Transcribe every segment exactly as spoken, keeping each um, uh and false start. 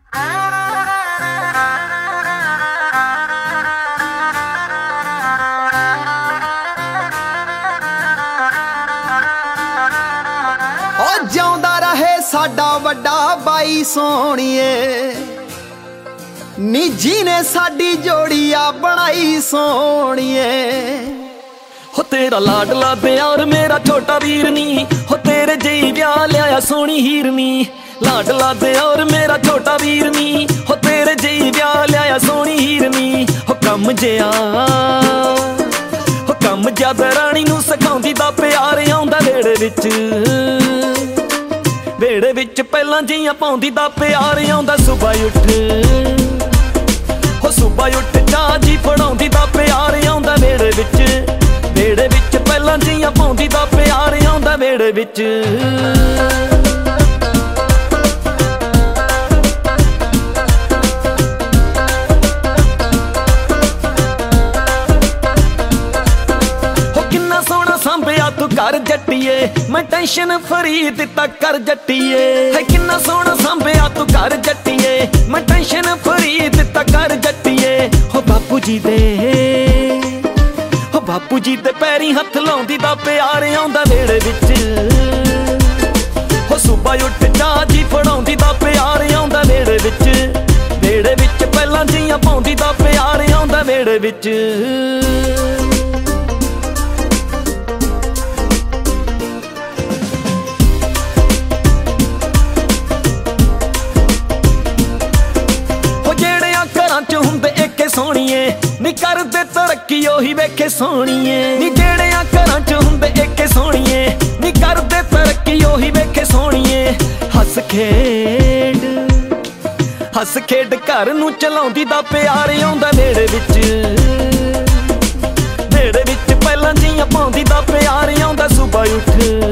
ਜਿਉਂਦਾ ਰਹੇ ਸਾਡਾ ਵੱਡਾ ਬਾਈ ਸੋਹਣੀਏ, ਨੀ ਜੀ ਨੇ ਸਾਡੀ ਜੋੜੀ ਆ ਬਣਾਈ ਸੋਹਣੀਏ। ਹੋ ਤੇਰਾ ਲਾਡਲਾ ਪਿਆਰ ਮੇਰਾ ਛੋਟਾ ਵੀਰ ਨੀ, ਹੋ ਤੇਰੇ ਜਿਹੀ ਵਿਆਹ ਲਿਆਇਆ ਸੋਹਣੀ ਹੀਰਨੀ। ਲਾਡਲਾ ਪਿਆਰ ਮੇਰਾ ਛੋਟਾ ਵੀਰ ਨੀ, ਹੋ ਤੇਰੇ ਜਿਹੀ ਵਿਆਹ ਲਿਆਇਆ ਸੋਹਣੀ ਹੀਰਨੀ। ਹੋ ਕੰਮ ਜਿਆ ਹੋ ਕੰਮ ਜਦ ਰਾਣੀ ਨੂੰ ਸਿਖਾਉਂਦੀ ਦਾ ਪਿਆਰ ਆਉਂਦਾ ਵੇੜੇ ਵਿੱਚ, ਵੇੜੇ ਵਿੱਚ ਪਹਿਲਾਂ ਜੀਆਂ ਪਾਉਂਦੀ ਦਾ ਪਿਆਰ ਆਉਂਦਾ। ਸੁਬਾ ਉੱਠ ਹੋ ਸੁਬਾ ਉੱਠ ਚਾਹ ਜੀ ਫੜਾਉਂਦੀ ਦਾ ਪਿਆਰ ਆਉਂਦਾ ਵੇੜੇ ਵਿੱਚ, ਵੇੜੇ ਵਿੱਚ ਪਹਿਲਾਂ ਜੀਆਂ ਪਾਉਂਦੀ ਦਾ ਪਿਆਰ ਆਉਂਦਾ ਵੇੜੇ ਵਿੱਚ। ਸੰਭਿਆ ਤੂੰ ਕਰ ਜੱਟੀਏ, ਮੈਂ ਟੈਨਸ਼ਨ ਫਰੀ ਦਿੱਤਾ ਕਰ ਜੱਟੀਏ। ਹੈ ਕਿੰਨਾ ਸੋਹਣਾ ਸੰਭਿਆ ਤੂੰ ਕਰ ਜੱਟੀਏ, ਮੈਂ ਟੈਨਸ਼ਨ ਫਰੀ ਦਿੱਤਾ ਕਰ ਜੱਟੀਏ। ਹੋ ਬਾਪੂ ਜੀ ਦੇ ਹੋ ਬਾਪੂ ਜੀ ਦੇ ਪੈਰੀ ਹੱਥ ਲਾਉਂਦੀ ਦਾ ਪਿਆਰ ਆਉਂਦਾ ਵੇੜੇ ਵਿੱਚ। ਹੋ ਸੁਬਾ ਉੱਠ ਚਾਹ ਜੀ ਫੜਾਉਂਦੀ ਦਾ ਪਿਆਰ ਆਉਂਦਾ ਵੇੜੇ ਵਿੱਚ, ਵੇੜੇ ਵਿੱਚ ਪਹਿਲਾਂ ਜੀਆਂ ਪਾਉਂਦੀ ਦਾ ਪਿਆਰ ਆਉਂਦਾ ਵੇੜੇ ਵਿੱਚ। ਸੋਹਣੀਏ ਨੀ ਕਰਦੇ ਤਰੱਕੀ ਉਹੀ ਵੇਖੇ ਸੋਹਣੀਏ, ਨੀ ਜਿਹੜਿਆਂ ਘਰਾਂ ਚ ਹੁੰਦੇ ਏਕੇ ਸੋਹਣੀਏ, ਨੀ ਕਰਦੇ ਤਰੱਕੀ ਉਹੀ ਵੇਖੇ ਸੋਹਣੀਏ। ਹੱਸ ਖੇਡ ਹੱਸ ਖੇਡ ਘਰ ਨੂੰ ਚਲਾਉਂਦੀ ਦਾ ਪਿਆਰ ਆਉਂਦਾ ਵੇੜੇ ਵਿੱਚ, ਵੇੜੇ ਵਿੱਚ ਪਹਿਲਾਂ ਜੀਆਂ ਪਾਉਂਦੀ ਦਾ ਪਿਆਰ ਆਉਂਦਾ। ਸੁਬਾ ਉੱਠ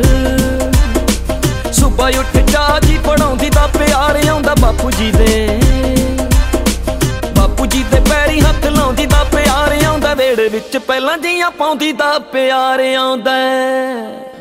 ਸੁਬਾ ਉੱਠ ਚਾਹ ਜੀ ਫੜਾਉਂਦੀ ਦਾ ਪਿਆਰ ਆਉਂਦਾ ਬਾਪੂ ਜੀ ਦੇ, ਬਾਪੂ ਜੀ ਦੇ ਪੈਰੀ ਹੱਥ ਲਾਉਂਦੀ ਦਾ ਪਿਆਰ ਆਉਂਦਾ ਵੇੜੇ ਵਿੱਚ ਪਹਿਲਾਂ ਜੀਆਂ ਪਾਉਂਦੀ ਦਾ ਪਿਆਰ ਆਉਂਦਾ।